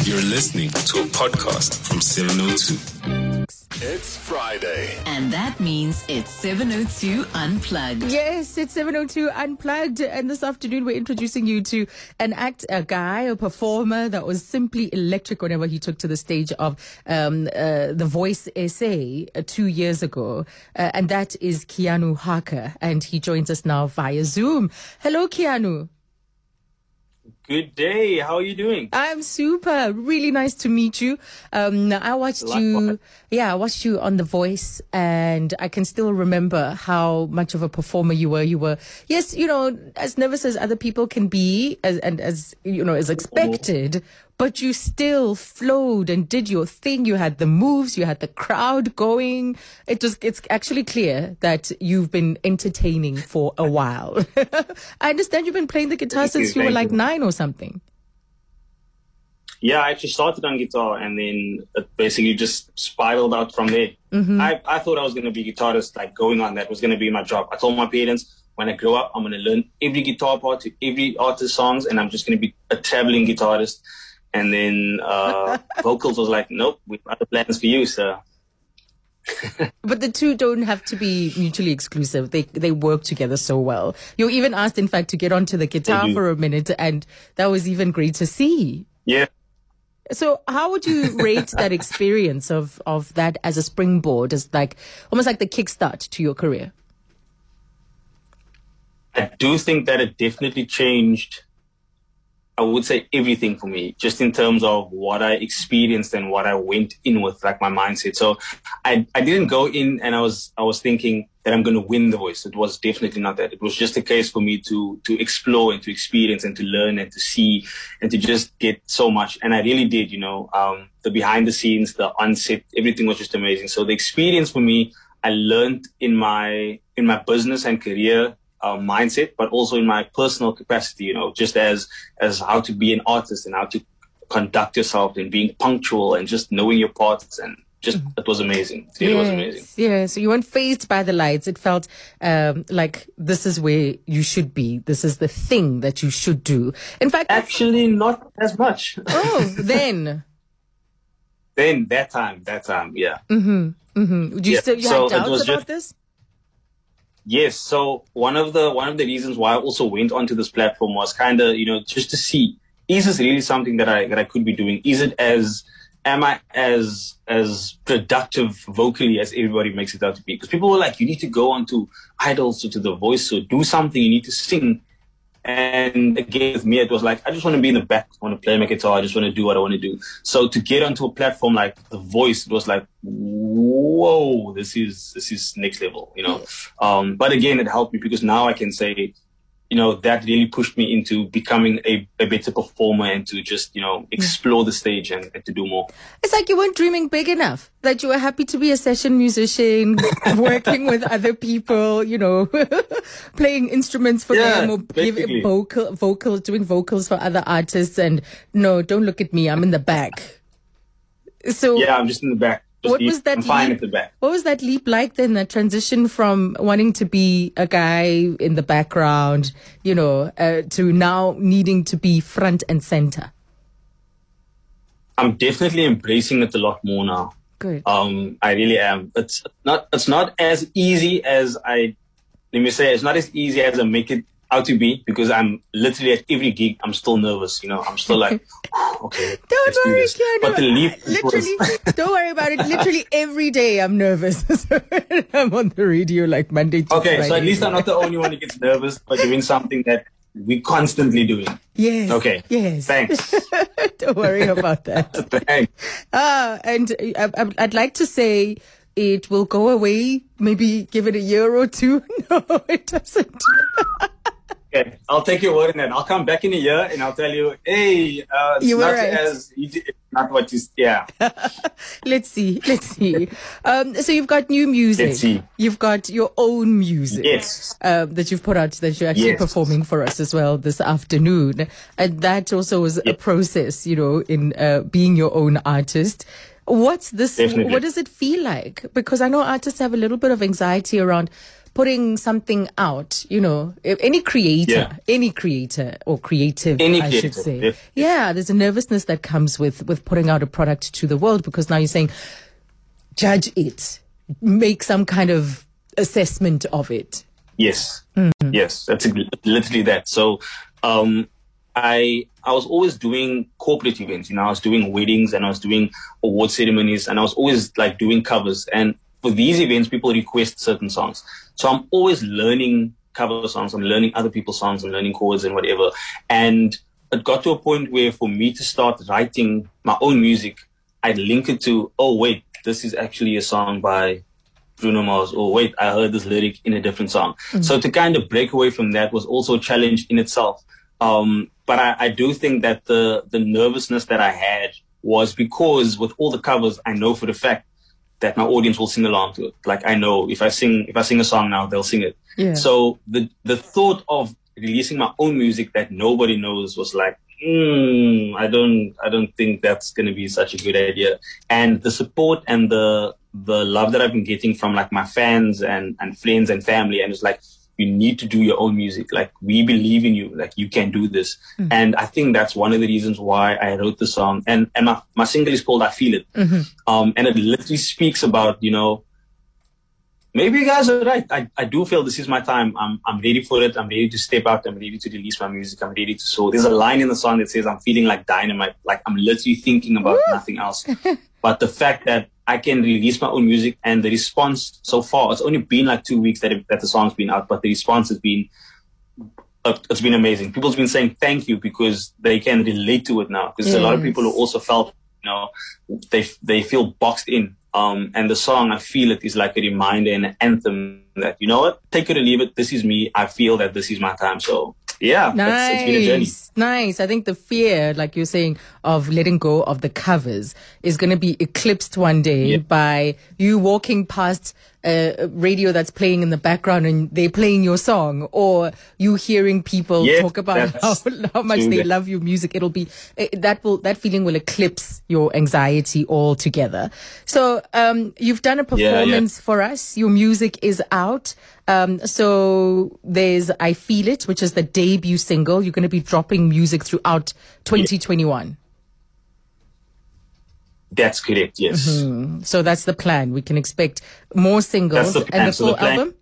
You're listening to a podcast from 702. It's Friday. And that means it's 702 Unplugged. Yes, it's 702 Unplugged. And this afternoon, we're introducing you to a guy, a performer that was simply electric whenever he took to the stage of The Voice SA 2 years ago. And that is Keanu Harker. And he joins us now via Zoom. Hello, Keanu. Good day. How are you doing? I'm super. Really nice to meet you. I watched you. Yeah, I watched you on The Voice, and I can still remember how much of a performer you were. You were, yes, as nervous as other people can be, as expected. But you still flowed and did your thing. You had the moves, you had the crowd going. It's actually clear that you've been entertaining for a while. I understand you've been playing the guitar since you were like 9 or something. Yeah, I actually started on guitar and then it basically just spiraled out from there. Mm-hmm. I thought I was going to be a guitarist, like going on that was going to be my job. I told my parents, when I grow up, I'm going to learn every guitar part to every artist's songs, and I'm just going to be a traveling guitarist. And then vocals was like, nope, we've got other plans for you, sir. But the two don't have to be mutually exclusive. They work together so well. You even asked, in fact, to get onto the guitar for a minute, and that was even great to see. Yeah. So how would you rate that experience of that as a springboard, as like almost like the kickstart to your career? I do think that it definitely changed, I would say, everything for me, just in terms of what I experienced and what I went in with, like my mindset. So I didn't go in and I was thinking that I'm going to win The Voice. It was definitely not that. It was just a case for me to explore and to experience and to learn and to see and to just get so much. And I really did, the behind the scenes, the on-set, everything was just amazing. So the experience for me, I learned in my business and career mindset, but also in my personal capacity, just as how to be an artist and how to conduct yourself and being punctual and just knowing your parts, and just it was amazing. It was amazing. Yeah, so you weren't fazed by the lights. It felt like this is where you should be. This is the thing that you should do. In fact, actually, not as much. Oh, then. Then that time, yeah. Mm-hmm. Mm-hmm. You had doubts about this? Yes. So one of the reasons why I also went onto this platform was kind of, just to see, is this really something that I could be doing? Am I as productive vocally as everybody makes it out to be? Because people were like, you need to go onto Idols or to The Voice, so do something, you need to sing. And again, with me, it was like, I just want to be in the back. I want to play my guitar. I just want to do what I want to do. So to get onto a platform like The Voice, it was like, whoa, this is next level, But again, it helped me because now I can say, that really pushed me into becoming a better performer and to just, explore the stage and to do more. It's like you weren't dreaming big enough, that you were happy to be a session musician, working with other people, playing instruments for them or giving doing vocals for other artists. And no, don't look at me, I'm in the back. So yeah, I'm just in the back. I'm fine at the back. What was that leap like then, that transition from wanting to be a guy in the background, to now needing to be front and center? I'm definitely embracing it a lot more now. Good. I really am. It's not as easy as it's not as easy as I make it out to be, because I'm literally at every gig, I'm still nervous, I'm still like, okay. Don't worry, Keanu. But the leap don't worry about it. Literally every day I'm nervous. I'm on the radio like Monday to Friday. Okay, so at least I'm not the only one who gets nervous by doing something that we're constantly doing. Yes. Okay. Yes. Thanks. Don't worry about that. Thanks. And I'd like to say, it will go away, maybe give it a year or two. No, it doesn't. Okay, I'll take your word on that. I'll come back in a year and I'll tell you, hey, it's you not were right. as you did, not what you, yeah. Let's see. So you've got new music. Let's see. You've got your own music. Yes. That you've put out, that you're actually performing for us as well this afternoon. And that also was a process, in being your own artist. What's this? Definitely. What does it feel like? Because I know artists have a little bit of anxiety around putting something out, you know, any creator or creative, I should say. Yeah, there's a nervousness that comes with putting out a product to the world, because now you're saying, judge it, make some kind of assessment of it. Yes. Yes, that's literally that. So, I was always doing corporate events. You know, I was doing weddings and I was doing award ceremonies, and I was always like doing covers. And for these events, people request certain songs. So I'm always learning cover songs. I'm learning other people's songs. I'm learning chords and whatever. And it got to a point where for me to start writing my own music, I'd link it to, oh, wait, this is actually a song by Bruno Mars. Oh, wait, I heard this lyric in a different song. So to kind of break away from that was also a challenge in itself. But I do think that the nervousness that I had was because with all the covers, I know for the fact that my audience will sing along to it. Like, I know if I sing a song now, they'll sing it. Yeah. So the thought of releasing my own music that nobody knows was like, I don't think that's going to be such a good idea. And the support and the love that I've been getting from like my fans and friends and family, and it's like, you need to do your own music. Like, we believe in you. Like, you can do this. And I think that's one of the reasons why I wrote the song. And my single is called I Feel It. And it literally speaks about, you know, maybe you guys are right. I do feel this is my time. I'm ready for it. I'm ready to step out. I'm ready to release my music. I'm ready to soar. There's a line in the song that says, I'm feeling like dynamite. Like, I'm literally thinking about nothing else. But the fact that I can release my own music, and the response so far, it's only been like 2 weeks that the song's been out, but the response has been, it's been amazing. People's been saying thank you because they can relate to it now. Because a lot of people who also felt, you know, they feel boxed in. And the song, I Feel It, is like a reminder and an anthem that, you know what, take it or leave it. This is me. I feel that this is my time. So yeah, it's been a journey. Nice. I think the fear, like you're saying, of letting go of the covers is going to be eclipsed one day by you walking past a radio that's playing in the background and they're playing your song, or you hearing people talk about how much they love your music. It'll be that feeling will eclipse your anxiety altogether. So you've done a performance for us. Your music is out. So there's I Feel It, which is the debut single. You're going to be dropping music throughout 2021. That's correct, yes. So that's the plan. We can expect more singles. And the full album?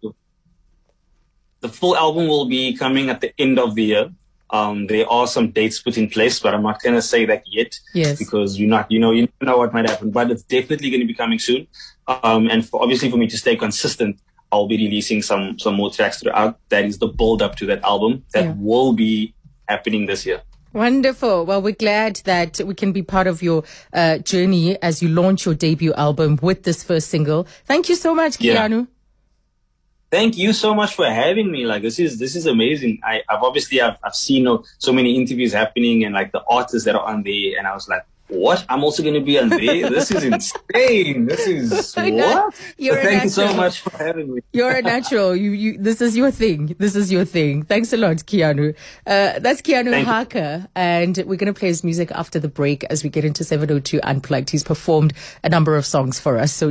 The full album will be coming at the end of the year. There are some dates put in place, but I'm not going to say that yet. Yes. Because you know what might happen. But it's definitely going to be coming soon. And obviously for me to stay consistent, I'll be releasing some more tracks throughout. That is the build up to that album that will be happening this year. Wonderful. Well, we're glad that we can be part of your journey as you launch your debut album with this first single. Thank you so much, Keanu. Thank you so much for having me. Like, this is amazing. I've seen so many interviews happening and like the artists that are on there, and I was like, what? I'm also going to be on there? This is insane. This is what? Thank you so much for having me. You're a natural. This is your thing. Thanks a lot, Keanu. That's Keanu Harker, and we're going to play his music after the break as we get into 702 Unplugged. He's performed a number of songs for us. So